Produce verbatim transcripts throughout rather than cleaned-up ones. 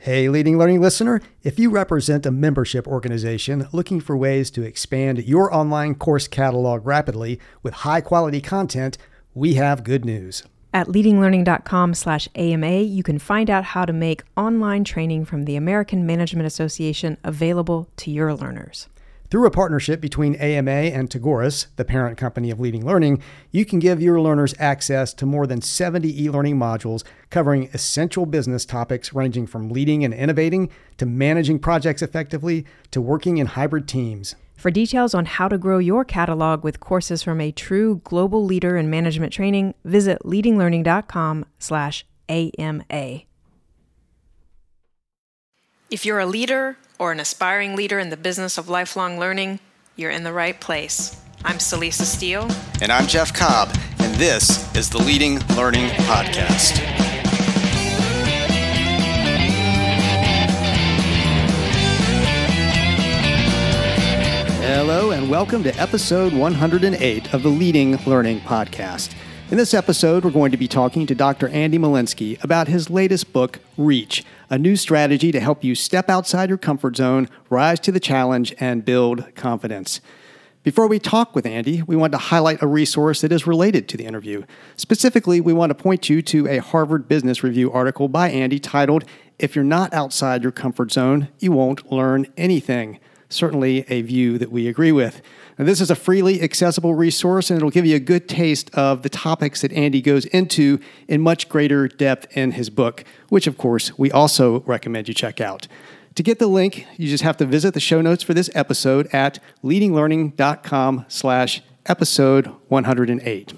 Hey, Leading Learning listener, if you represent a membership organization looking for ways to expand your online course catalog rapidly with high-quality content, we have good news. At leadinglearning.com slash AMA, you can find out how to make online training from the American Management Association available to your learners. Through a partnership between A M A and Tagoras, the parent company of Leading Learning, you can give your learners access to more than seventy e-learning modules covering essential business topics ranging from leading and innovating to managing projects effectively to working in hybrid teams. For details on how to grow your catalog with courses from a true global leader in management training, visit leadinglearning.com slash AMA. If you're a leader or an aspiring leader in the business of lifelong learning, you're in the right place. I'm Celisa Steele. And I'm Jeff Cobb, and this is the Leading Learning Podcast. Hello, and welcome to episode one hundred eight of the Leading Learning Podcast. In this episode, we're going to be talking to Doctor Andy Molinsky about his latest book, Reach, a new strategy to help you step outside your comfort zone, rise to the challenge, and build confidence. Before we talk with Andy, we want to highlight a resource that is related to the interview. Specifically, we want to point you to a Harvard Business Review article by Andy titled, "If You're Not Outside Your Comfort Zone, You Won't Learn Anything." Certainly a view that we agree with. Now, this is a freely accessible resource, and it'll give you a good taste of the topics that Andy goes into in much greater depth in his book, which, of course, we also recommend you check out. To get the link, you just have to visit the show notes for this episode at leadinglearning.com slash episode 108.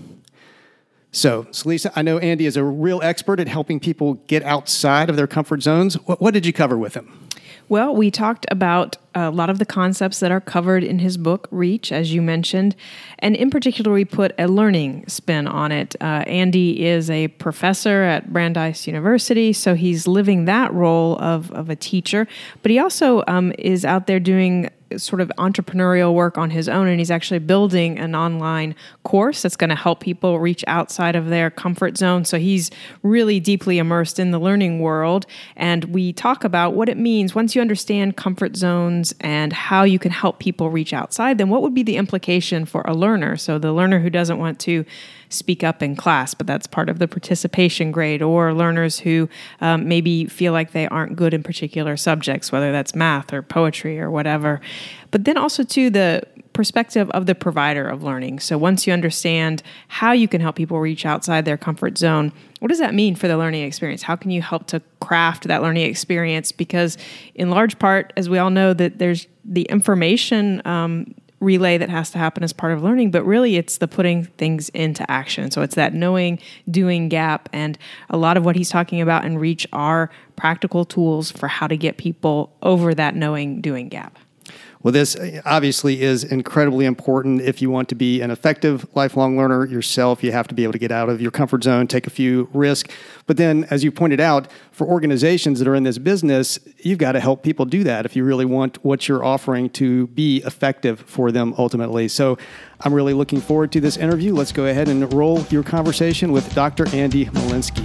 So, Celisa, I know Andy is a real expert at helping people get outside of their comfort zones. What, what did you cover with him? Well, we talked about a lot of the concepts that are covered in his book, Reach, as you mentioned, and in particular, we put a learning spin on it. Uh, Andy is a professor at Brandeis University, so he's living that role of, of a teacher, but he also um, is out there doing sort of entrepreneurial work on his own, and he's actually building an online course that's going to help people reach outside of their comfort zone. So he's really deeply immersed in the learning world, and we talk about what it means once you understand comfort zones and how you can help people reach outside them. What would be the implication for a learner? So the learner who doesn't want to speak up in class, but that's part of the participation grade, or learners who um, maybe feel like they aren't good in particular subjects, whether that's math or poetry or whatever. But then also to the perspective of the provider of learning. So once you understand how you can help people reach outside their comfort zone, what does that mean for the learning experience? How can you help to craft that learning experience? Because in large part, as we all know, that there's the information um, relay that has to happen as part of learning, but really it's the putting things into action. So it's that knowing, doing gap, and a lot of what he's talking about in Reach are practical tools for how to get people over that knowing, doing gap. Well, this obviously is incredibly important. If you want to be an effective lifelong learner yourself, you have to be able to get out of your comfort zone, take a few risks. But then, as you pointed out, for organizations that are in this business, you've got to help people do that if you really want what you're offering to be effective for them ultimately. So I'm really looking forward to this interview. Let's go ahead and roll your conversation with Doctor Andy Molinsky.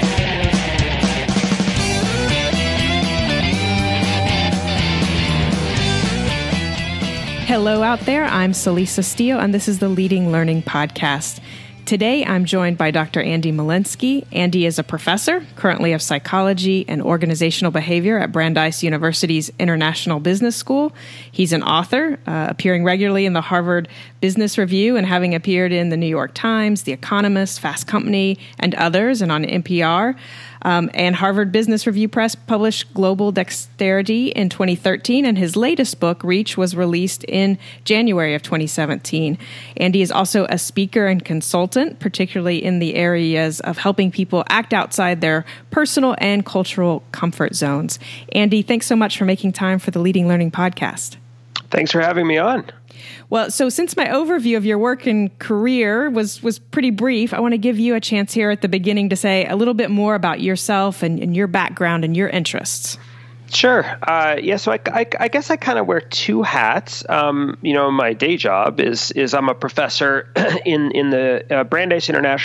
Hello out there, I'm Celisa Steele, and this is the Leading Learning Podcast. Today, I'm joined by Doctor Andy Molinsky. Andy is a professor, currently of psychology and organizational behavior at Brandeis University's International Business School. He's an author, uh, appearing regularly in the Harvard Business Review and having appeared in the New York Times, The Economist, Fast Company, and others, and on N P R. Um, and Harvard Business Review Press published Global Dexterity in twenty thirteen, and his latest book, Reach, was released in January of twenty seventeen. Andy is also a speaker and consultant, particularly in the areas of helping people act outside their personal and cultural comfort zones. Andy, thanks so much for making time for the Leading Learning Podcast. Thanks for having me on. Well, so since my overview of your work and career was, was pretty brief, I want to give you a chance here at the beginning to say a little bit more about yourself and, and your background and your interests. Sure. Uh, yeah. So I, I, I guess I kind of wear two hats. Um, you know, my day job is is I'm a professor in in the uh, Brandeis International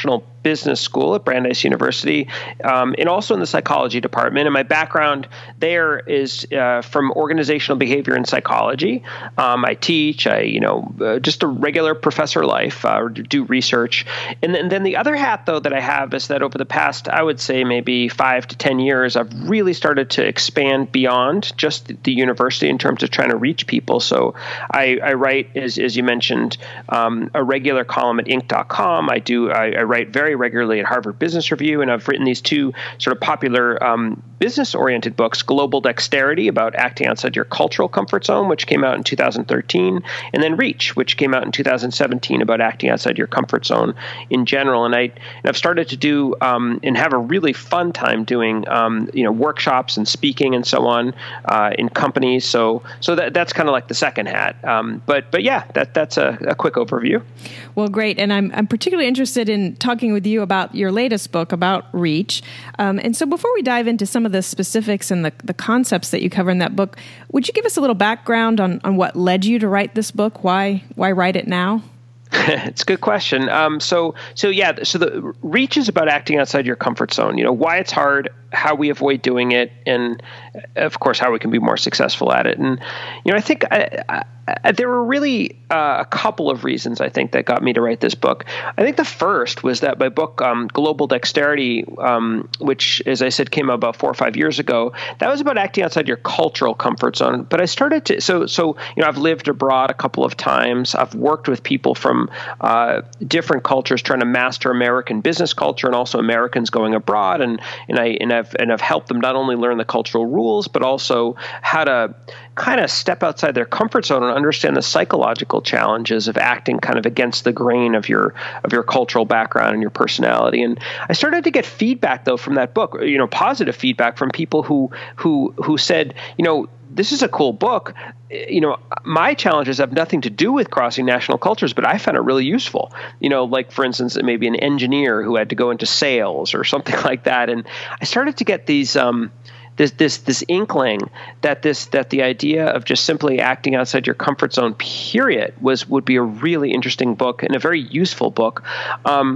business school at Brandeis University, um, and also in the psychology department. And my background there is uh, from organizational behavior and psychology. Um, I teach, I, you know, uh, just a regular professor life, uh, do research. And then, and then the other hat, though, that I have is that over the past, I would say maybe five to ten years, I've really started to expand beyond just the university in terms of trying to reach people. So I, I write, as, as you mentioned, um, a regular column at Inc dot com. I do, I, I write very regularly at Harvard Business Review, and I've written these two sort of popular um, business-oriented books, Global Dexterity, about acting outside your cultural comfort zone, which came out in two thousand thirteen, and then Reach, which came out in two thousand seventeen, about acting outside your comfort zone in general. And, I, and I've started to do um, and have a really fun time doing um, you know, workshops and speaking and so on uh, in companies. So so that that's kind of like the second hat. Um, but but yeah, that that's a, a quick overview. Well, great. And I'm I'm particularly interested in talking with you about your latest book about Reach. Um, and so before we dive into some of the specifics and the, the concepts that you cover in that book, would you give us a little background on, on what led you to write this book? Why why write it now? It's a good question. Um, so, so yeah, so the Reach is about acting outside your comfort zone. You know, why it's hard, how we avoid doing it, and of course, how we can be more successful at it. And, you know, I think I, I, there were really uh, a couple of reasons, I think, that got me to write this book. I think the first was that my book, um, Global Dexterity, um, which, as I said, came out about four or five years ago, that was about acting outside your cultural comfort zone. But I started to, so, so, you know, I've lived abroad a couple of times. I've worked with people from uh, different cultures trying to master American business culture, and also Americans going abroad. And, and I, and I've, and I've helped them not only learn the cultural rules, but also how to kind of step outside their comfort zone and understand the psychological challenges of acting kind of against the grain of your of your cultural background and your personality. And I started to get feedback, though, from that book, you know, positive feedback from people who who who said, you know, this is a cool book. You know, my challenges have nothing to do with crossing national cultures, but I found it really useful. You know, like, for instance, maybe an engineer who had to go into sales or something like that. And I started to get these um, this this this inkling that this that the idea of just simply acting outside your comfort zone, period, was would be a really interesting book and a very useful book. Um,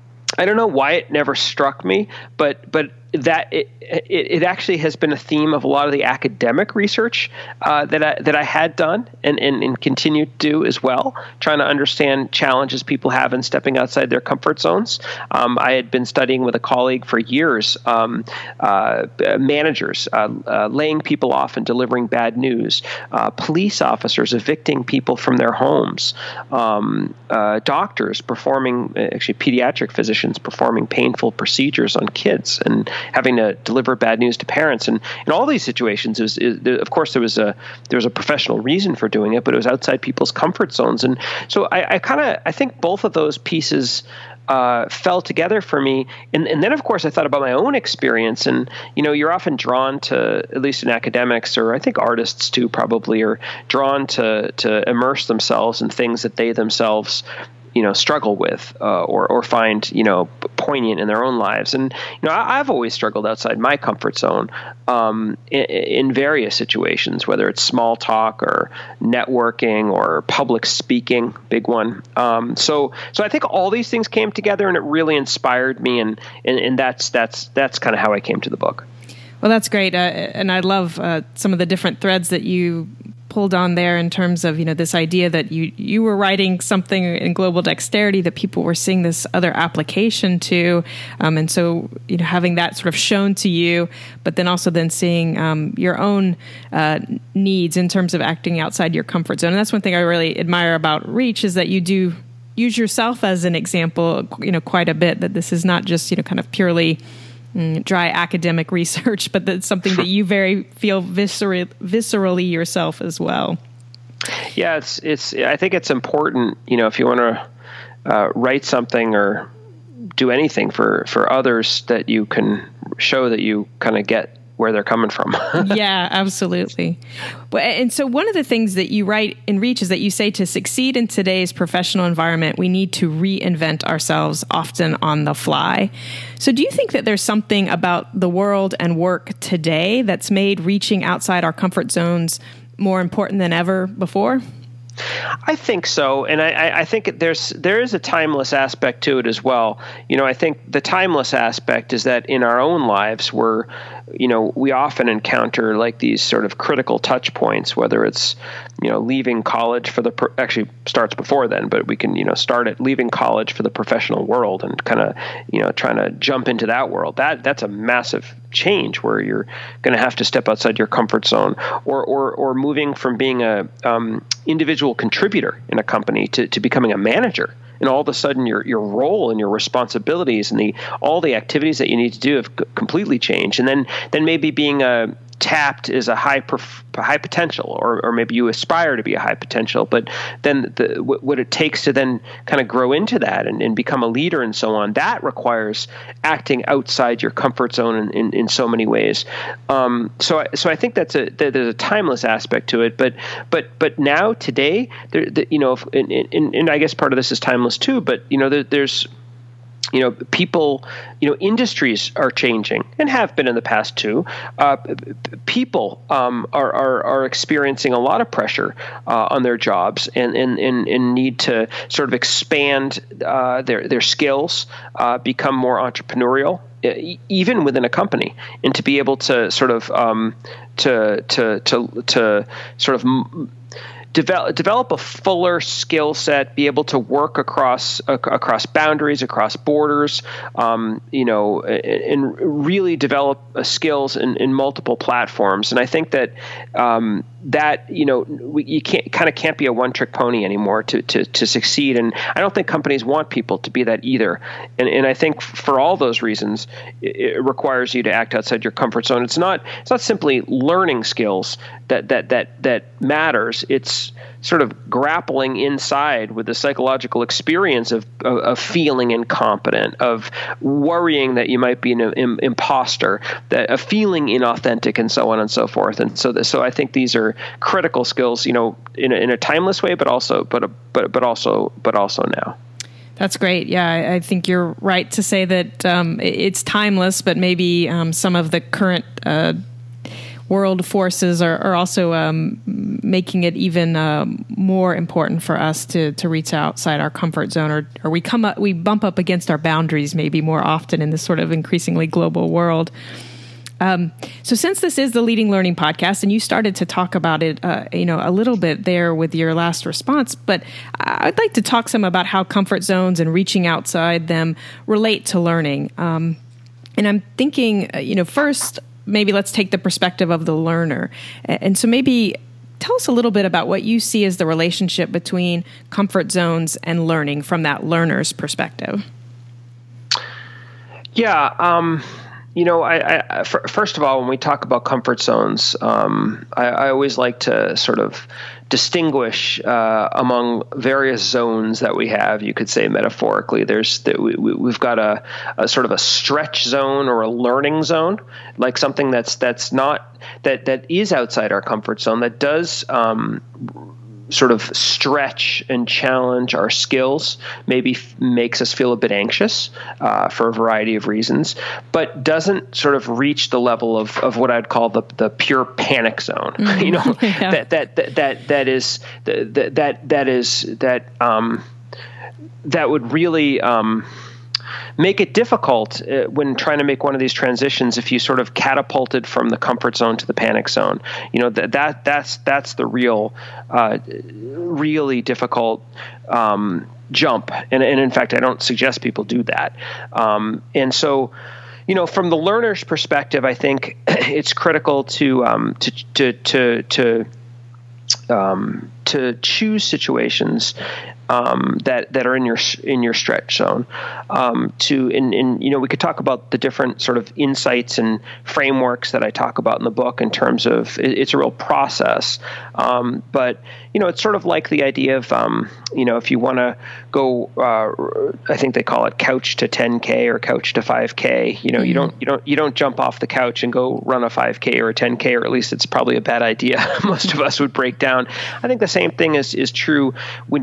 I don't know why it never struck me, but but that it, it it actually has been a theme of a lot of the academic research uh, that I that I had done and, and and continue to do as well, trying to understand challenges people have in stepping outside their comfort zones. Um, I had been studying with a colleague for years, um, uh, managers uh, uh, laying people off and delivering bad news, uh, police officers evicting people from their homes, um, uh, doctors performing, actually pediatric physicians performing painful procedures on kids and having to deliver bad news to parents. And in all these situations, it was, it, of course, there was a there was a professional reason for doing it, but it was outside people's comfort zones. And so I, I kind of I think both of those pieces uh, fell together for me. And, and then, of course, I thought about my own experience. And, you know, you're often drawn to, at least in academics, or I think artists too probably, are drawn to to immerse themselves in things that they themselves you know, struggle with uh, or or find, you know, poignant in their own lives. And, you know, I, I've always struggled outside my comfort zone um, in, in various situations, whether it's small talk or networking or public speaking, big one. Um, so so I think all these things came together, and it really inspired me. And, and, and that's that's that's kind of how I came to the book. Well, that's great. Uh, and I love uh, some of the different threads that you pulled on there in terms of, you know, this idea that you you were writing something in Global Dexterity that people were seeing this other application to. Um, and so, you know, having that sort of shown to you, but then also then seeing um, your own uh, needs in terms of acting outside your comfort zone. And that's one thing I really admire about Reach, is that you do use yourself as an example, you know, quite a bit, that this is not just, you know, kind of purely dry academic research, but that's something that you very feel viscerally, viscerally yourself as well. Yeah, it's it's. I think it's important, you know, if you want to uh, write something or do anything for, for others, that you can show that you kind of get where they're coming from. Yeah, absolutely. And so one of the things that you write in Reach is that you say, to succeed in today's professional environment, we need to reinvent ourselves, often on the fly. So do you think that there's something about the world and work today that's made reaching outside our comfort zones more important than ever before? I think so, and I, I think there's there is a timeless aspect to it as well. You know, I think the timeless aspect is that in our own lives, we're, you know, we often encounter like these sort of critical touch points, whether it's, you know, leaving college for the pro- actually starts before then, but we can, you know, start at leaving college for the professional world and kind of, you know, trying to jump into that world. That that's a massive change where you're going to have to step outside your comfort zone, or or or moving from being a um, individual contributor in a company to, to becoming a manager. And all of a sudden, your your role and your responsibilities and the all the activities that you need to do have c- completely changed. And then then maybe being a tapped is a high perf- high potential, or or maybe you aspire to be a high potential. But then the w- what it takes to then kind of grow into that and, and become a leader and so on, that requires acting outside your comfort zone in, in, in so many ways. Um, so I, so I think that's a that there's a timeless aspect to it. But but but now today, there, the, you know, if, and, and, and I guess part of this is timeless too. But you know, there, there's You know, people, you know, industries are changing and have been in the past too. Uh, people um, are, are are experiencing a lot of pressure uh, on their jobs and, and, and, and need to sort of expand uh, their their skills, uh, become more entrepreneurial, even within a company, and to be able to sort of um, to to to to sort of m- Develop, develop a fuller skill set, be able to work across uh, across boundaries, across borders, um, you know, and, and really develop uh, skills in, in multiple platforms. And I think that um, that you know we, you can't kind of can't be a one-trick pony anymore to, to to succeed. And I don't think companies want people to be that either. And and I think for all those reasons, it, it requires you to act outside your comfort zone. It's not it's not simply learning skills that that that that matters. It's sort of grappling inside with the psychological experience of, of, of feeling incompetent, of worrying that you might be an im- imposter, that of feeling inauthentic, and so on and so forth. And so, the, so I think these are critical skills, you know, in a, in a timeless way, but also, but but but also, but also now. That's great. Yeah, I, I think you're right to say that um, it's timeless, but maybe um, some of the current Uh, world forces are, are also um, making it even uh, more important for us to to reach outside our comfort zone, or, or we come up, we bump up against our boundaries maybe more often in this sort of increasingly global world. Um, so since this is the Leading Learning Podcast, and you started to talk about it, uh, you know, a little bit there with your last response, but I'd like to talk some about how comfort zones and reaching outside them relate to learning. Um, and I'm thinking, uh, you know, first, maybe let's take the perspective of the learner. And so maybe tell us a little bit about what you see as the relationship between comfort zones and learning from that learner's perspective. Yeah. Um, you know, I, I f- first of all, when we talk about comfort zones, um, I, I always like to sort of distinguish uh, among various zones that we have. You could say metaphorically, there's the, we, we've got a, a sort of a stretch zone or a learning zone, like something that's that's not that that is outside our comfort zone, that does um, sort of stretch and challenge our skills, maybe f- makes us feel a bit anxious uh, for a variety of reasons, but doesn't sort of reach the level of, of what I'd call the the pure panic zone. Mm-hmm. You know, yeah. that, that that that that is that that that is that um, that would really um, make it difficult uh, when trying to make one of these transitions if you sort of catapulted from the comfort zone to the panic zone. You know, that that that's that's the real, uh, really difficult um, jump. And, and in fact, I don't suggest people do that. Um, and so, you know, from the learner's perspective, I think it's critical to um, to to to to um, to choose situations Um, that that are in your in your stretch zone. Um, to in, in you know we could talk about the different sort of insights and frameworks that I talk about in the book in terms of it, it's a real process. Um, but you know it's sort of like the idea of um, you know if you want to go, uh, I think they call it couch to ten K or couch to five K. You know mm-hmm. you don't you don't you don't jump off the couch and go run a five K or a ten K, or at least it's probably a bad idea. Most of us would break down. I think the same thing is is true when you're learning.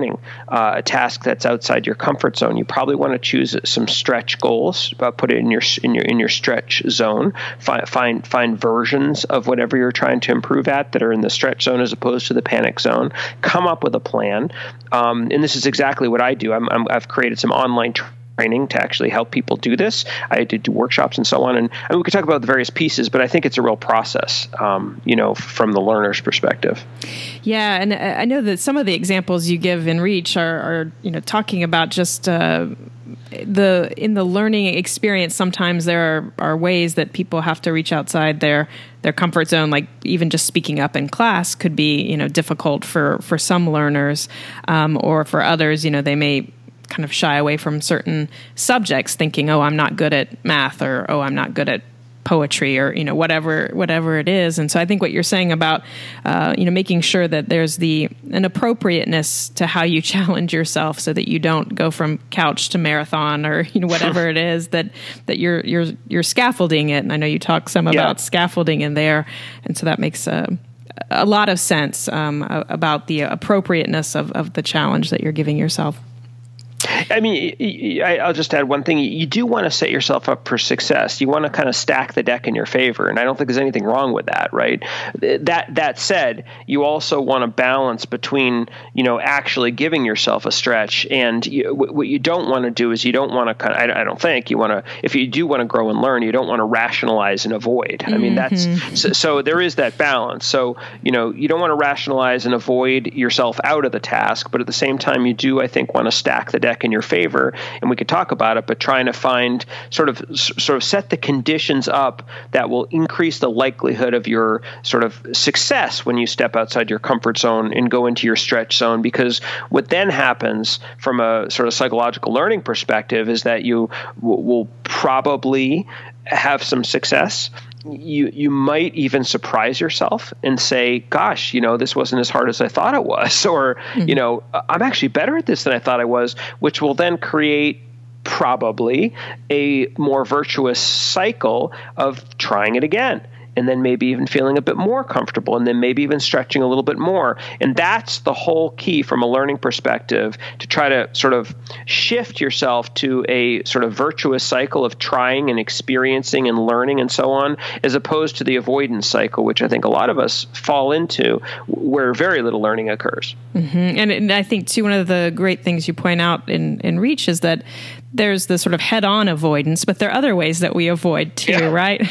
learning uh, a task that's outside your comfort zone, you probably want to choose some stretch goals, uh, put it in your in your in your stretch zone. Find find find versions of whatever you're trying to improve at that are in the stretch zone as opposed to the panic zone. Come up with a plan, um, and this is exactly what I do. I'm, I'm, I've created some online Tra- training to actually help people do this. I did do workshops and so on. And I mean, we could talk about the various pieces, but I think it's a real process, um, you know, from the learner's perspective. Yeah. And I know that some of the examples you give in Reach are, are you know, talking about just uh, the, in the learning experience, sometimes there are, are ways that people have to reach outside their, their comfort zone. Like even just speaking up in class could be, you know, difficult for, for some learners, um, or for others, you know, they may kind of shy away from certain subjects thinking, oh, I'm not good at math, or, oh, I'm not good at poetry, or, you know, whatever, whatever it is. And so I think what you're saying about, uh, you know, making sure that there's the, an appropriateness to how you challenge yourself so that you don't go from couch to marathon, or, you know, whatever it is that, that you're, you're, you're scaffolding it. And I know you talk some about yeah. scaffolding in there. And so that makes uh, a lot of sense um, about the appropriateness of, of the challenge that you're giving yourself. I mean, I'll just add one thing. You do want to set yourself up for success. You want to kind of stack the deck in your favor, and I don't think there's anything wrong with that, right? That that said, you also want to balance between, you know, actually giving yourself a stretch, and you, what you don't want to do is you don't want to kind of, I don't think you want to, if you do want to grow and learn, you don't want to rationalize and avoid. Mm-hmm. I mean, that's, so, so there is that balance. So, you know, you don't want to rationalize and avoid yourself out of the task, but at the same time, you do, I think, want to stack the deck in your favor, and we could talk about it, but trying to find sort of sort of set the conditions up that will increase the likelihood of your sort of success when you step outside your comfort zone and go into your stretch zone. Because what then happens from a sort of psychological learning perspective is that you w- will probably have some success. You you might even surprise yourself and say, gosh, you know, this wasn't as hard as I thought it was, or, mm-hmm. you know, I'm actually better at this than I thought I was, which will then create probably a more virtuous cycle of trying it again. And then maybe even feeling a bit more comfortable, and then maybe even stretching a little bit more. And that's the whole key from a learning perspective, to try to sort of shift yourself to a sort of virtuous cycle of trying and experiencing and learning and so on, as opposed to the avoidance cycle, which I think a lot of us fall into, where very little learning occurs. Mm-hmm. And, and I think, too, one of the great things you point out in, in Reach is that there's the sort of head-on avoidance, but there are other ways that we avoid, too, yeah. right?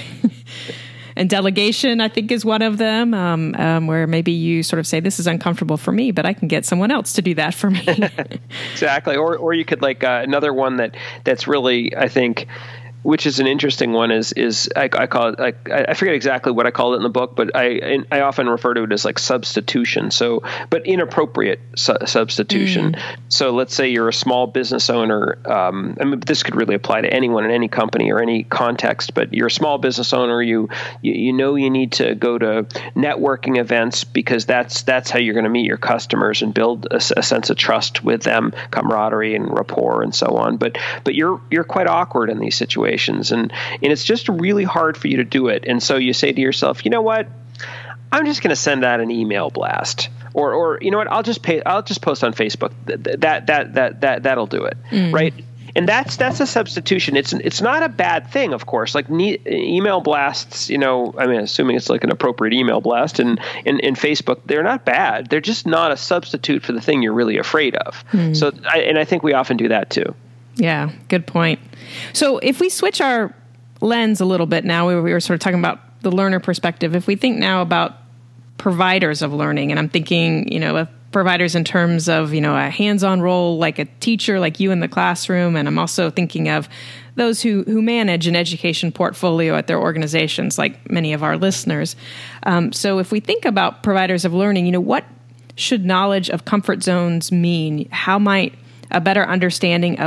And delegation, I think, is one of them, um, um, where maybe you sort of say, this is uncomfortable for me, but I can get someone else to do that for me. Exactly. Or or you could like uh, another one that that's really, I think, which is an interesting one, is is I, I call it, like, I forget exactly what I called it in the book, but I I often refer to it as like substitution. So, but inappropriate su- substitution. Mm. So let's say you're a small business owner. Um, I mean, this could really apply to anyone in any company or any context, but you're a small business owner. You you, you know you need to go to networking events because that's that's how you're going to meet your customers and build a, a sense of trust with them, camaraderie and rapport and so on. But but you're you're quite awkward in these situations. And, and it's just really hard for you to do it. And so you say to yourself, you know what, I'm just going to send out an email blast, or, or, you know what, I'll just pay, I'll just post on Facebook. That, that, that, that, that, that'll do it. Mm. Right. And that's, that's a substitution. It's, it's not a bad thing, of course, like ne- email blasts, you know, I mean, assuming it's like an appropriate email blast and in, in Facebook, they're not bad. They're just not a substitute for the thing you're really afraid of. Mm. So, I, and I think we often do that too. Yeah, good point. So if we switch our lens a little bit now, we were sort of talking about the learner perspective. If we think now about providers of learning, and I'm thinking, you know, of providers in terms of, you know, a hands-on role like a teacher, like you in the classroom, and I'm also thinking of those who, who manage an education portfolio at their organizations, like many of our listeners. Um, so if we think about providers of learning, you know, what should knowledge of comfort zones mean? How might a better understanding of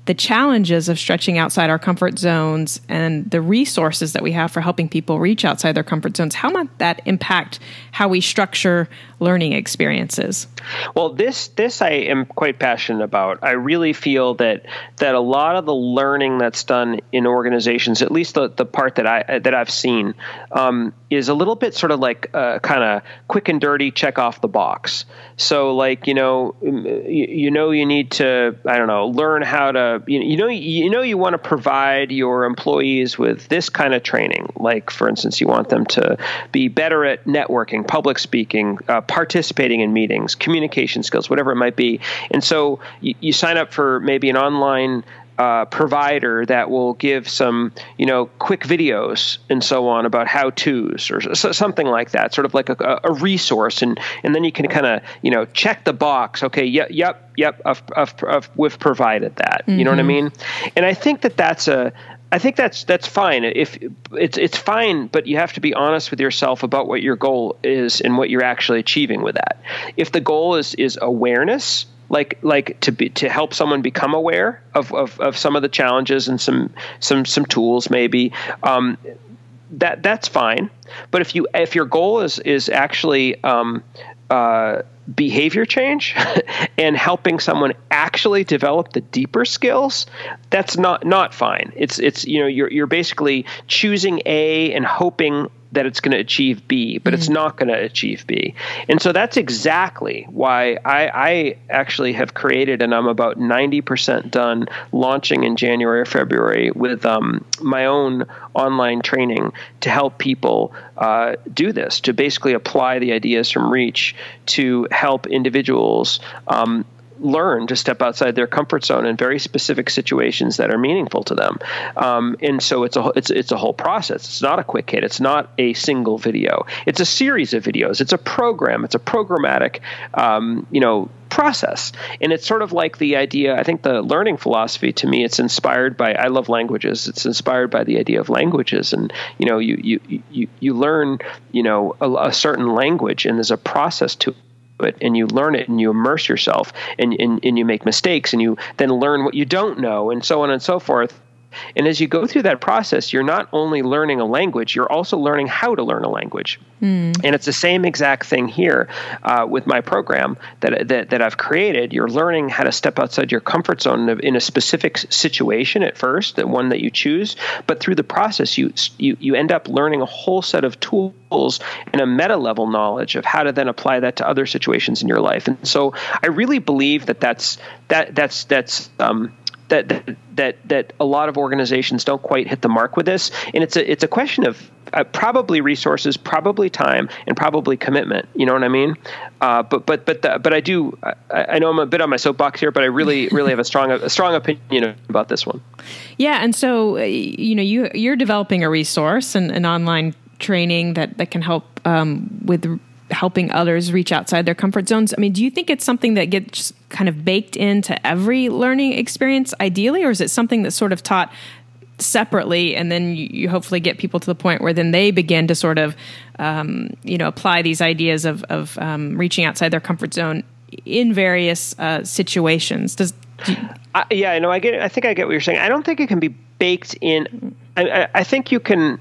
the challenges of stretching outside our comfort zones and the resources that we have for helping people reach outside their comfort zones, how might that impact how we structure learning experiences? Well, this this I am quite passionate about. I really feel that that a lot of the learning that's done in organizations, at least the, the part that I that I've seen, um, is a little bit sort of like uh, kind of quick and dirty, check off the box. So, like you know, you, you know, you need to I don't know learn how to you, you know you know you want to provide your employees with this kind of training. Like for instance, you want them to be better at networking, public speaking, uh, participating in meetings, communication skills, whatever it might be. And so you, you sign up for maybe an online uh, provider that will give some, you know, quick videos and so on about how-tos or so, something like that, sort of like a, a resource. And, and then you can kind of, you know, check the box. Okay, yep, yep, yep, I've, I've, I've, we've provided that. Mm-hmm. You know what I mean? And I think that that's a, I think that's that's fine. If it's it's fine, but you have to be honest with yourself about what your goal is and what you're actually achieving with that. If the goal is is awareness, like like to be to help someone become aware of of, of some of the challenges and some some some tools maybe, um, that that's fine. But if you if your goal is is actually um, uh, behavior change and helping someone actually develop the deeper skills, that's not not fine. It's it's you know you're you're basically choosing A and hoping that it's going to achieve B, but mm-hmm. it's not going to achieve B. And so that's exactly why I, I actually have created, and I'm about ninety percent done launching in January or February with um, my own online training to help people uh, do this, to basically apply the ideas from REACH to help individuals um, learn to step outside their comfort zone in very specific situations that are meaningful to them. Um, and so it's a it's it's a whole process. It's not a quick hit. It's not a single video. It's a series of videos. It's a program. It's a programmatic, um, you know, process. And it's sort of like the idea, I think the learning philosophy to me, it's inspired by, I love languages. It's inspired by the idea of languages. And, you know, you you you, you learn, you know, a, a certain language, and there's a process to it, and you learn it and you immerse yourself and, and, and you make mistakes and you then learn what you don't know and so on and so forth. And as you go through that process, you're not only learning a language, you're also learning how to learn a language. Mm. And it's the same exact thing here uh, with my program that, that that I've created. You're learning how to step outside your comfort zone in a specific situation at first, the one that you choose. But through the process, you you you end up learning a whole set of tools and a meta level knowledge of how to then apply that to other situations in your life. And so I really believe that that's that that's that's um, That, that that that a lot of organizations don't quite hit the mark with this, and it's a it's a question of uh, probably resources, probably time, and probably commitment. You know what I mean? Uh, but but but the, but I do. I, I know I'm a bit on my soapbox here, but I really really have a strong a strong opinion about this one. Yeah, and so uh, you know you you're developing a resource and an online training that that can help um, with helping others reach outside their comfort zones. I mean, do you think it's something that gets kind of baked into every learning experience ideally, or is it something that's sort of taught separately and then you, you hopefully get people to the point where then they begin to sort of, um, you know, apply these ideas of, of um, reaching outside their comfort zone in various uh, situations? Does do you- uh, yeah, I know. I get. I think I get what you're saying. I don't think it can be baked in. I, I, I think you can.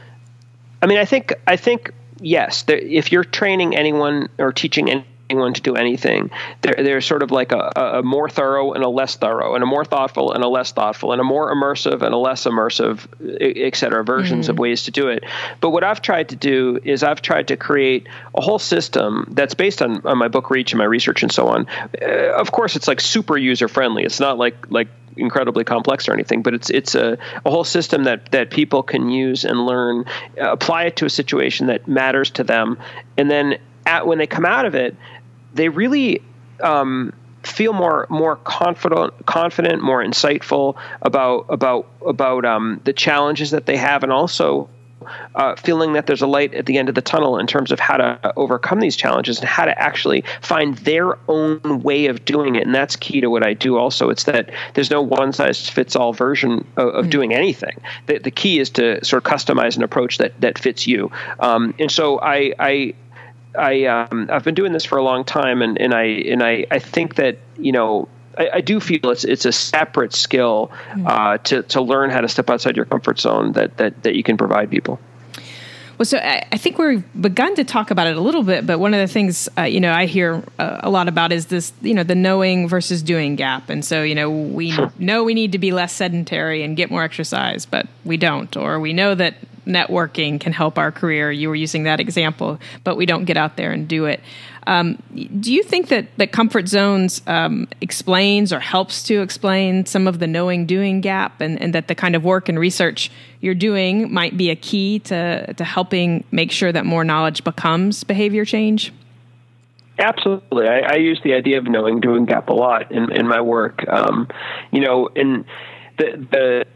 I mean, I think. I think. Yes, there, if you're training anyone or teaching anyone to do anything, there, there's sort of like a, a more thorough and a less thorough, and a more thoughtful and a less thoughtful, and a more immersive and a less immersive, et cetera, versions mm-hmm. of ways to do it. But what I've tried to do is I've tried to create a whole system that's based on, on my book REACH and my research and so on. Uh, of course, it's like super user friendly. It's not like like incredibly complex or anything, but it's it's a, a whole system that that people can use and learn, uh, apply it to a situation that matters to them, and then at, when they come out of it, they really um, feel more more confident, confident, more insightful about about about um, the challenges that they have, and also Uh, feeling that there's a light at the end of the tunnel in terms of how to overcome these challenges and how to actually find their own way of doing it. And that's key to what I do also. It's that there's no one-size-fits-all version of, of mm-hmm. doing anything. The, the key is to sort of customize an approach that that fits you. Um, and so I, I, I um, I've been doing this for a long time, and, and I and I, I think that, you know, I, I do feel it's it's a separate skill uh, to to learn how to step outside your comfort zone that that that you can provide people. Well, so I, I think we've begun to talk about it a little bit, but one of the things, uh, you know, I hear uh, a lot about is this, you know, the knowing versus doing gap. And so, you know, we sure. know we need to be less sedentary and get more exercise, but we don't. Or we know that networking can help our career. You were using that example, but we don't get out there and do it. Um, do you think that, that comfort zones um, explains or helps to explain some of the knowing-doing gap, and, and that the kind of work and research you're doing might be a key to, to helping make sure that more knowledge becomes behavior change? Absolutely. I, I use the idea of knowing-doing gap a lot in, in my work. Um, you know, in the, the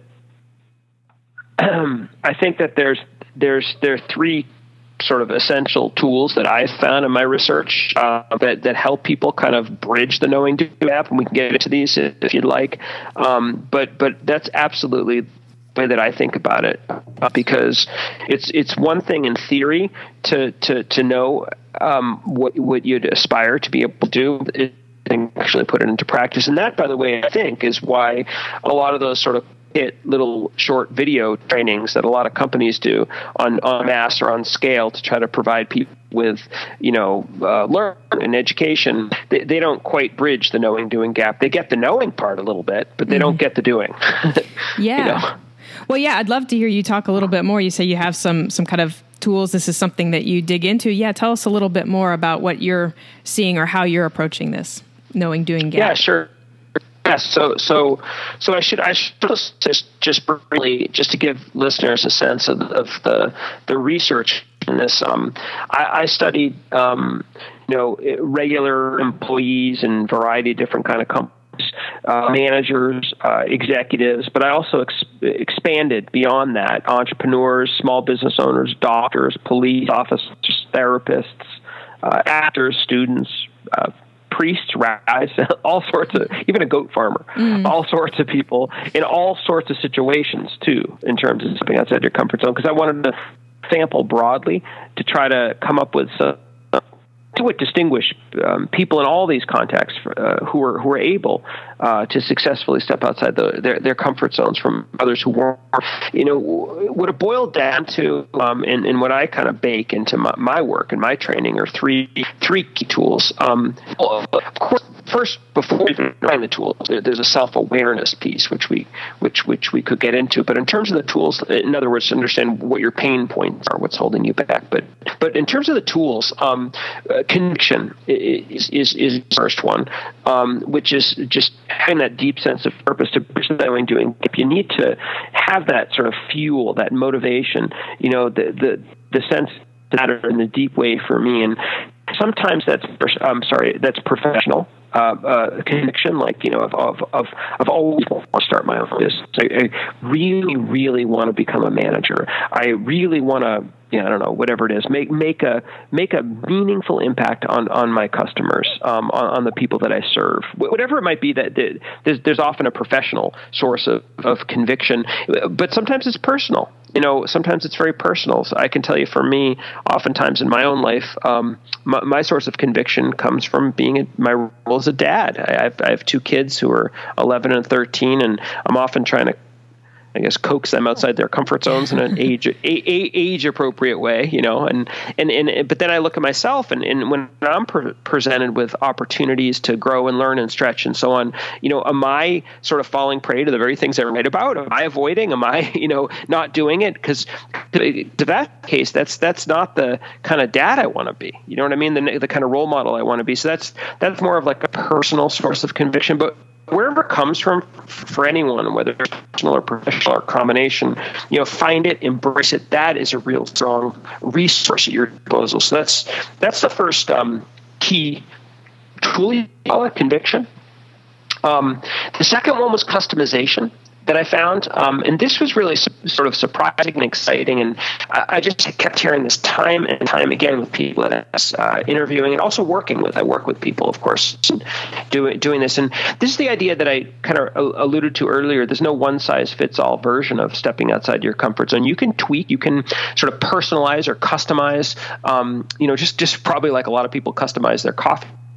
um, I think that there's there's there are three sort of essential tools that I've found in my research uh, that, that help people kind of bridge the knowing doing gap, and we can get into these if you'd like. Um, but but that's absolutely the way that I think about it, uh, because it's it's one thing in theory to to to know um, what what you'd aspire to be able to do. It, and actually put it into practice. And that, by the way, I think is why a lot of those sort of hit little short video trainings that a lot of companies do on, on mass or on scale to try to provide people with, you know, uh, learn and education. They, they don't quite bridge the knowing doing gap. They get the knowing part a little bit, but they mm-hmm. don't get the doing. Yeah. You know? Well, yeah, I'd love to hear you talk a little bit more. You say you have some, some kind of tools. This is something that you dig into. Yeah. Tell us a little bit more about what you're seeing or how you're approaching this knowing doing gap. Yeah, sure. Yes, so so so I should I should just just briefly just to give listeners a sense of, of the the research in this. Um, I, I studied um, you know regular employees in a variety of different kind of companies, uh, managers, uh, executives, but I also ex- expanded beyond that: entrepreneurs, small business owners, doctors, police officers, therapists, uh, actors, students. Uh, priests, rabbis, all sorts of, even a goat farmer, mm. all sorts of people in all sorts of situations too, in terms of stepping outside your comfort zone. Because I wanted to sample broadly to try to come up with some, to what distinguish um, people in all these contexts uh, who are who are able uh, to successfully step outside the, their their comfort zones from others who weren't. You know, what it boiled down to, um, and, and what I kind of bake into my, my work and my training are three three key tools. Um, well, of course, first, before even trying the tools, there's a self-awareness piece which we which which we could get into. But in terms of the tools, in other words, to understand what your pain points are, what's holding you back. But but in terms of the tools, um, uh, conviction is is is the first one, um, which is just having that deep sense of purpose to pursue that doing. If you need to have that sort of fuel, that motivation, you know, the the the sense that in the deep way for me, and sometimes that's I'm sorry, that's professional. Uh, uh, conviction, like, you know, of, of, of, I've always wanted to start my own business. I, I really, really want to become a manager. I really want to, you know, I don't know, whatever it is, make, make a, make a meaningful impact on, on my customers, um, on, on the people that I serve, whatever it might be. That, that there's, there's often a professional source of, of conviction, but sometimes it's personal. You know, sometimes it's very personal. So I can tell you, for me, oftentimes in my own life, um, my, my source of conviction comes from being in my role as a dad. I have, I have two kids who are eleven and thirteen, and I'm often trying to, I guess, coax them outside their comfort zones in an age a, a, age appropriate way, you know. And and, and but then I look at myself, and, and when I'm pre- presented with opportunities to grow and learn and stretch and so on, you know, am I sort of falling prey to the very things I write about? Am I avoiding? Am I, you know, not doing it? Because to that case, that's that's not the kind of dad I want to be. You know what I mean? The the kind of role model I want to be. So that's that's more of like a personal source of conviction, but wherever it comes from for anyone, whether it's personal or professional or combination, you know, find it, embrace it. That is a real strong resource at your disposal. So that's that's the first um, key tool, you call it, conviction. Um, the second one was customization that I found, um, and this was really su- sort of surprising and exciting, and I, I just kept hearing this time and time again with people that I was uh, interviewing and also working with. I work with people, of course, doing doing this, and this is the idea that I kind of alluded to earlier. There's no one-size-fits-all version of stepping outside your comfort zone. You can tweak, you can sort of personalize or customize, um, you know, just, just probably like a lot of people customize their coffee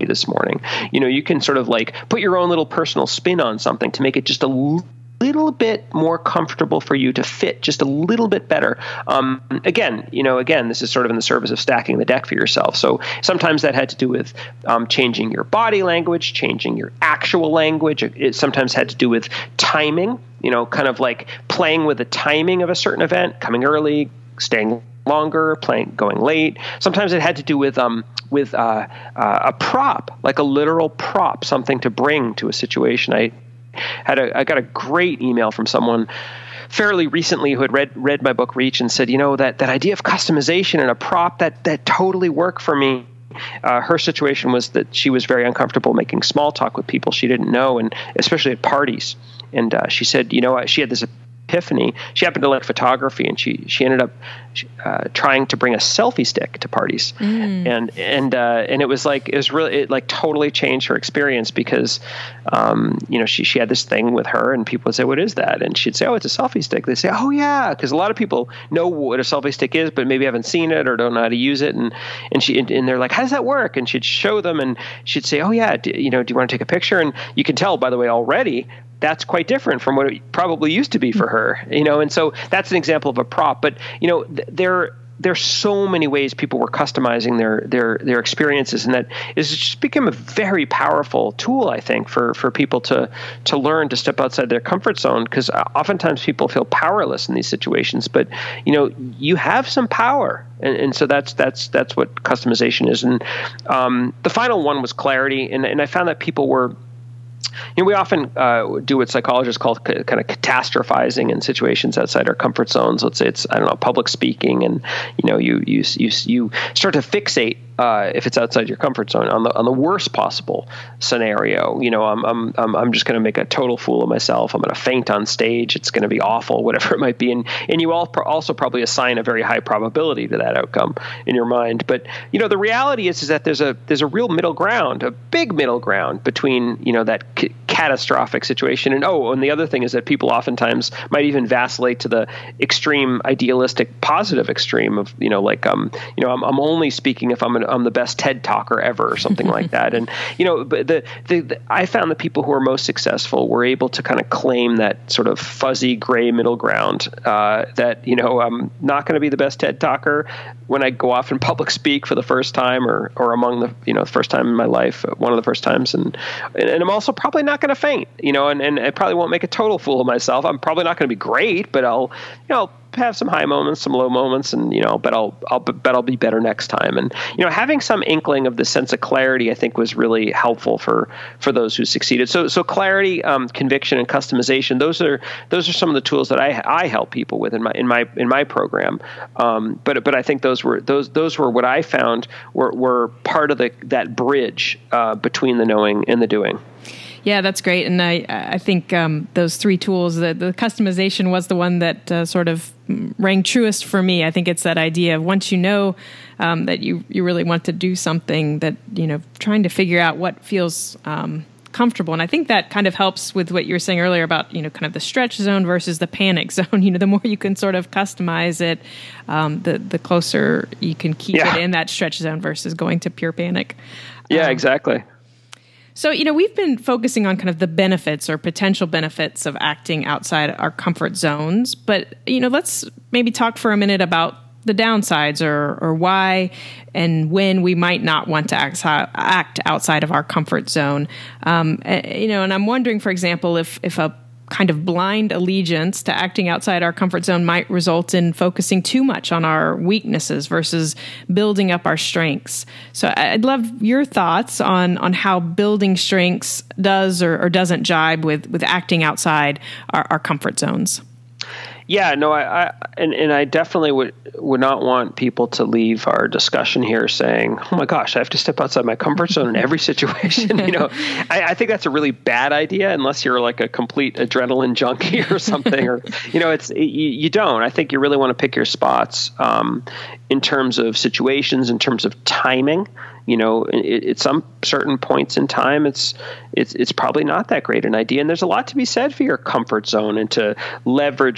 this morning. You know, you can sort of like put your own little personal spin on something to make it just a l- little bit more comfortable for you to fit just a little bit better. Um, again, you know, again, this is sort of in the service of stacking the deck for yourself. So sometimes that had to do with um, changing your body language, changing your actual language. It sometimes had to do with timing, you know, kind of like playing with the timing of a certain event, coming early, staying longer, playing, going late. Sometimes it had to do with um, with uh, uh, a prop, like a literal prop, something to bring to a situation. I had a, I got a great email from someone fairly recently who had read read my book Reach and said, you know, that that idea of customization and a prop that that totally worked for me. Uh, her situation was that she was very uncomfortable making small talk with people she didn't know, and especially at parties. And uh, she said, you know, she had this epiphany. She happened to like photography, and she she ended up uh, trying to bring a selfie stick to parties, mm. and and uh, and it was like it was really it like totally changed her experience because um, you know she she had this thing with her, and people would say, what is that? And she'd say, oh, it's a selfie stick. They say, oh yeah, because a lot of people know what a selfie stick is, but maybe haven't seen it or don't know how to use it, and and she and, and they're like, how does that work? And she'd show them, and she'd say, oh yeah, do, you know, do you want to take a picture? And you can tell, by the way, already. That's quite different from what it probably used to be for her, you know, and so that's an example of a prop. But you know, th- there there's so many ways people were customizing their their their experiences, and that is just become a very powerful tool, I think, for for people to to learn to step outside their comfort zone. Because oftentimes people feel powerless in these situations, but you know, you have some power. And, and so that's that's that's what customization is. And um, the final one was clarity, and and I found that people were. You know, we often uh, do what psychologists call c- kind of catastrophizing in situations outside our comfort zones. Let's say it's, I don't know, public speaking, and you know, you you you you start to fixate uh, if it's outside your comfort zone on the on the worst possible scenario. You know, I'm I'm I'm, I'm just going to make a total fool of myself. I'm going to faint on stage. It's going to be awful, whatever it might be. And and you all pro- also probably assign a very high probability to that outcome in your mind. But you know, the reality is is that there's a there's a real middle ground, a big middle ground between you know that c- catastrophic situation and oh, and the other thing is that people oftentimes might even vacillate to the extreme idealistic positive extreme of you know like um you know I'm I'm only speaking if I'm an, I'm the best TED talker ever or something like that. And you know, but the, the the I found the people who are most successful were able to kind of claim that sort of fuzzy gray middle ground uh, that you know I'm not going to be the best TED talker when I go off and public speak for the first time or or among the you know first time in my life, one of the first times, and and, and I'm also probably not going to faint, you know, and, and I probably won't make a total fool of myself. I'm probably not going to be great, but I'll, you know, have some high moments, some low moments, and, you know, but I'll, I'll bet I'll be better next time. And, you know, having some inkling of the sense of clarity, I think was really helpful for, for those who succeeded. So, so clarity, um, conviction, and customization, those are, those are some of the tools that I, I help people with in my, in my, in my program. Um, but, but I think those were, those, those were what I found were, were part of the, that bridge, uh, between the knowing and the doing. Yeah, that's great. And I, I think um, those three tools, the, the customization was the one that uh, sort of rang truest for me. I think it's that idea of once you know um, that you, you really want to do something, that, you know, trying to figure out what feels um, comfortable. And I think that kind of helps with what you were saying earlier about, you know, kind of the stretch zone versus the panic zone. You know, the more you can sort of customize it, um, the, the closer you can keep yeah. it in that stretch zone versus going to pure panic. Yeah, um, exactly. So, you know, we've been focusing on kind of the benefits or potential benefits of acting outside our comfort zones. But, you know, let's maybe talk for a minute about the downsides or, or why and when we might not want to act, act outside of our comfort zone. Um, you know, and I'm wondering, for example, if, if a kind of blind allegiance to acting outside our comfort zone might result in focusing too much on our weaknesses versus building up our strengths. So I'd love your thoughts on on how building strengths does or, or doesn't jibe with, with acting outside our, our comfort zones. Yeah, no, I, I and, and I definitely would would not want people to leave our discussion here saying, "Oh my gosh, I have to step outside my comfort zone in every situation." You know, I, I think that's a really bad idea unless you're like a complete adrenaline junkie or something, or you know, it's you, you don't. I think you really want to pick your spots um, in terms of situations, in terms of timing. You know, it, at some certain points in time, it's it's it's probably not that great an idea. And there's a lot to be said for your comfort zone and to leverage the strength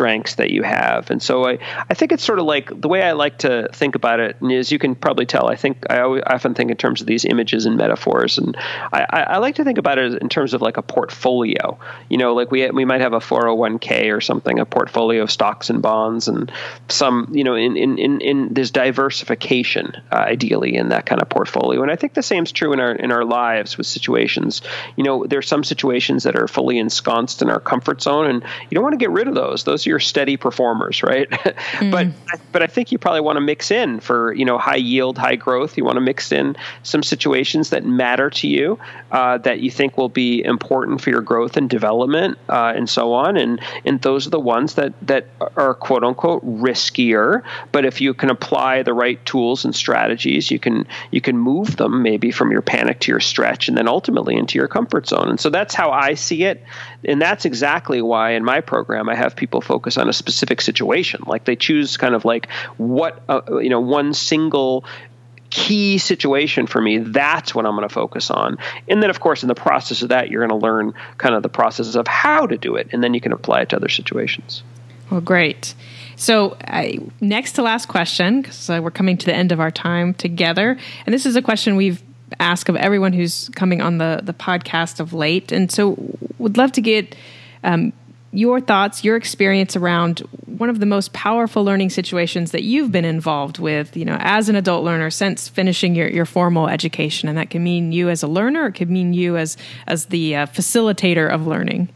strengths that you have. And so I, I think it's sort of like the way I like to think about it, and as you can probably tell, I think I, always, I often think in terms of these images and metaphors. And I, I, I like to think about it in terms of like a portfolio. You know, like we we might have a four oh one k or something, a portfolio of stocks and bonds, and some, you know, in, in, in, in there's diversification uh, ideally in that kind of portfolio. And I think the same is true in our in our lives with situations. You know, there's some situations that are fully ensconced in our comfort zone, and you don't want to get rid of those. Those are your steady performers, right? Mm. But but I think you probably want to mix in for, you know, high yield, high growth. You want to mix in some situations that matter to you, uh, that you think will be important for your growth and development, uh, and so on. And and those are the ones that that are quote unquote riskier. But if you can apply the right tools and strategies, you can you can move them maybe from your panic to your stretch, and then ultimately into your comfort zone. And so that's how I see it. And that's exactly why in my program I have people focus on a specific situation. Like they choose kind of like what, uh, you know, one single key situation for me, that's what I'm going to focus on. And then, of course, in the process of that, you're going to learn kind of the processes of how to do it, and then you can apply it to other situations. Well, great. So uh, next to last question, because uh, we're coming to the end of our time together. And this is a question we've asked of everyone who's coming on the, the podcast of late. And so would love to get um, your thoughts, your experience around one of the most powerful learning situations that you've been involved with, you know, as an adult learner since finishing your, your formal education. And that can mean you as a learner, it could mean you as, as the uh, facilitator of learning.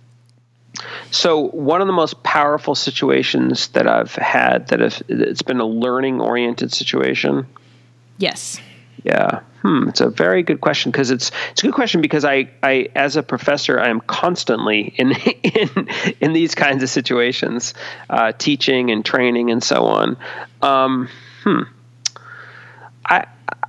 So one of the most powerful situations that I've had that have, it's been a learning-oriented situation. Yes. Yeah. Hmm. It's a very good question because it's it's a good question because I, I as a professor I am constantly in in in these kinds of situations, uh, teaching and training and so on. Um, hmm. I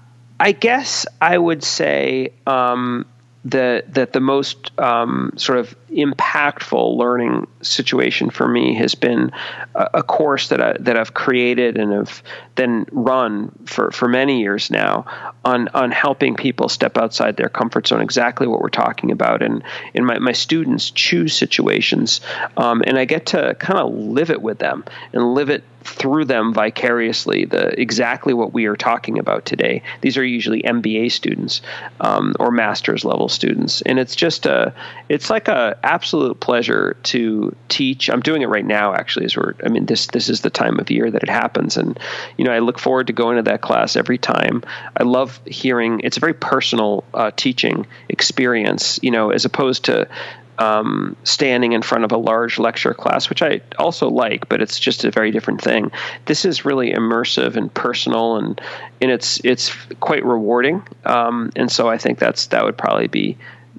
I guess I would say um, that that the most um, sort of impactful learning situation for me has been a, a course that I that I've created and have then run for, for many years now on on helping people step outside their comfort zone. Exactly what we're talking about, and and my, my students choose situations, um, and I get to kind of live it with them and live it through them vicariously. The exactly what we are talking about today. These are usually M B A students um, or master's level students, and it's just a it's like a absolute pleasure to teach. I'm doing it right now, actually, as we're, I mean, this, this is the time of year that it happens. And, you know, I look forward to going to that class every time. I love hearing, it's a very personal uh, teaching experience, you know, as opposed to um, standing in front of a large lecture class, which I also like, but it's just a very different thing. This is really immersive and personal, and, and it's, it's quite rewarding. Um, and so I think that's, that would probably be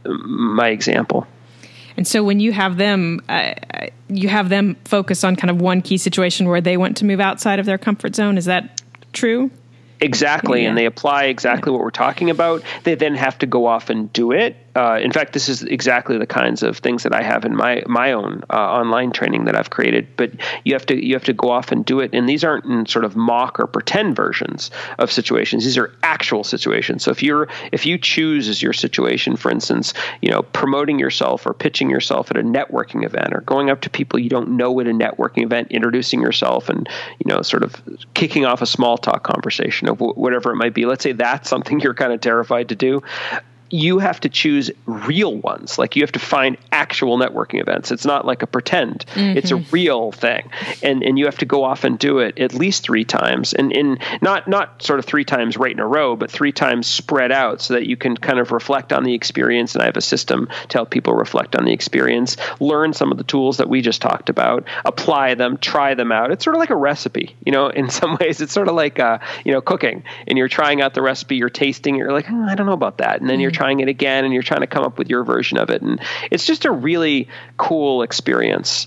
my example. And so when you have them, uh, you have them focus on kind of one key situation where they want to move outside of their comfort zone. Is that true? Exactly. Yeah. And they apply exactly yeah. what we're talking about. They then have to go off and do it. Uh, in fact, this is exactly the kinds of things that I have in my my own uh, online training that I've created. But you have to you have to go off and do it. And these aren't in sort of mock or pretend versions of situations. These are actual situations. So if you're if you choose as your situation, for instance, you know, promoting yourself or pitching yourself at a networking event, or going up to people you don't know at a networking event, introducing yourself, and you know, sort of kicking off a small talk conversation of w- whatever it might be. Let's say that's something you're kind of terrified to do. You have to choose real ones. Like you have to find actual networking events. It's not like a pretend. Mm-hmm. It's a real thing. And and you have to go off and do it at least three times. And in not not sort of three times right in a row, but three times spread out so that you can kind of reflect on the experience. And I have a system to help people reflect on the experience, learn some of the tools that we just talked about, apply them, try them out. It's sort of like a recipe, you know, in some ways. It's sort of like uh, you know, cooking. And you're trying out the recipe, you're tasting, you're like, oh, I don't know about that. And then mm-hmm. you're trying it again, and you're trying to come up with your version of it, and it's just a really cool experience.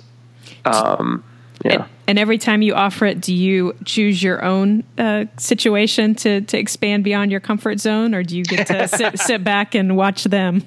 Um, yeah. And, and every time you offer it, do you choose your own uh, situation to to expand beyond your comfort zone, or do you get to sit, sit back and watch them?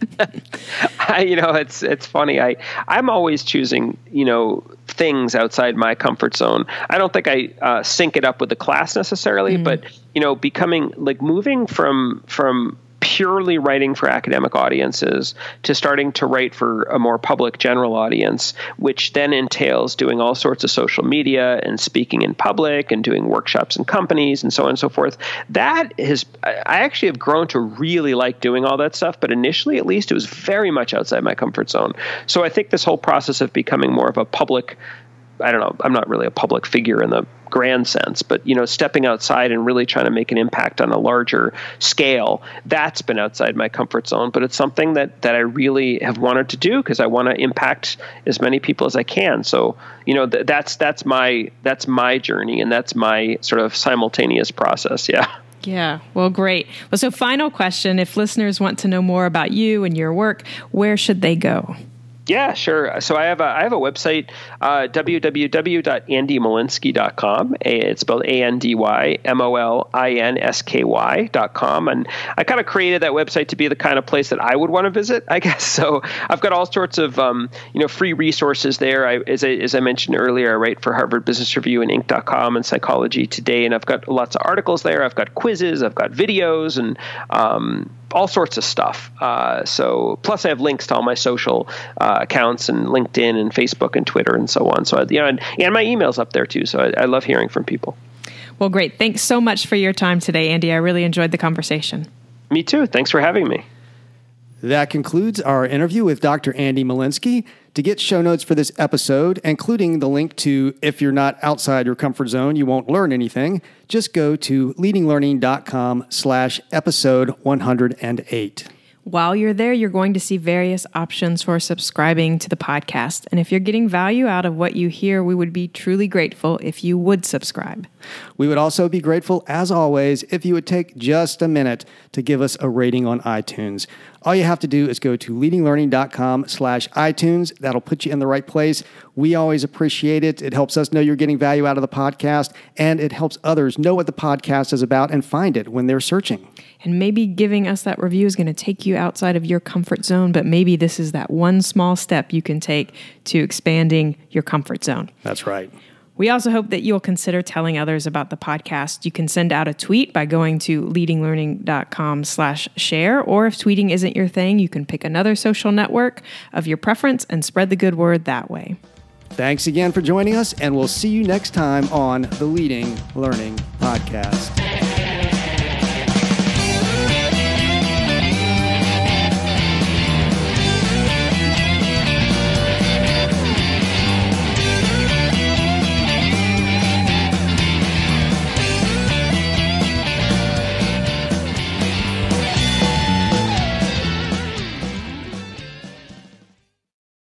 I, you know, it's it's funny. I I'm always choosing, you know, things outside my comfort zone. I don't think I uh, sync it up with the class necessarily, mm. but you know, becoming like moving from from purely writing for academic audiences to starting to write for a more public general audience, which then entails doing all sorts of social media and speaking in public and doing workshops in companies and so on and so forth. That has, I actually have grown to really like doing all that stuff, but initially at least it was very much outside my comfort zone. So I think this whole process of becoming more of a public, I don't know, I'm not really a public figure in the grand sense, but, you know, stepping outside and really trying to make an impact on a larger scale, that's been outside my comfort zone. But it's something that, that I really have wanted to do because I want to impact as many people as I can. So, you know, th- that's, that's my, that's my journey, and that's my sort of simultaneous process. Yeah. Yeah. Well, great. Well, so final question, if listeners want to know more about you and your work, where should they go? Yeah, sure. So I have a I have a website, uh, w w w dot andy molinsky dot com. It's spelled A N D Y M O L I N S K Y dot com. And I kind of created that website to be the kind of place that I would want to visit, I guess. So I've got all sorts of um, you know free resources there. I, as, I, as I mentioned earlier, I write for Harvard Business Review and Inc dot com and Psychology Today, and I've got lots of articles there. I've got quizzes, I've got videos, and um, all sorts of stuff. Uh, so plus I have links to all my social uh, accounts and LinkedIn and Facebook and Twitter and so on. So, you know, and, and my email's up there too. So I, I love hearing from people. Well, great. Thanks so much for your time today, Andy. I really enjoyed the conversation. Me too. Thanks for having me. That concludes our interview with Doctor Andy Molinsky. To get show notes for this episode, including the link to If You're Not Outside Your Comfort Zone, You Won't Learn Anything, just go to leadinglearning.com slash episode 108. While you're there, you're going to see various options for subscribing to the podcast. And if you're getting value out of what you hear, we would be truly grateful if you would subscribe. We would also be grateful, as always, if you would take just a minute to give us a rating on iTunes. All you have to do is go to leadinglearning.com slash iTunes. That'll put you in the right place. We always appreciate it. It helps us know you're getting value out of the podcast, and it helps others know what the podcast is about and find it when they're searching. And maybe giving us that review is going to take you outside of your comfort zone, but maybe this is that one small step you can take to expanding your comfort zone. That's right. We also hope that you'll consider telling others about the podcast. You can send out a tweet by going to leadinglearning.com slash share, or if tweeting isn't your thing, you can pick another social network of your preference and spread the good word that way. Thanks again for joining us, and we'll see you next time on the Leading Learning Podcast.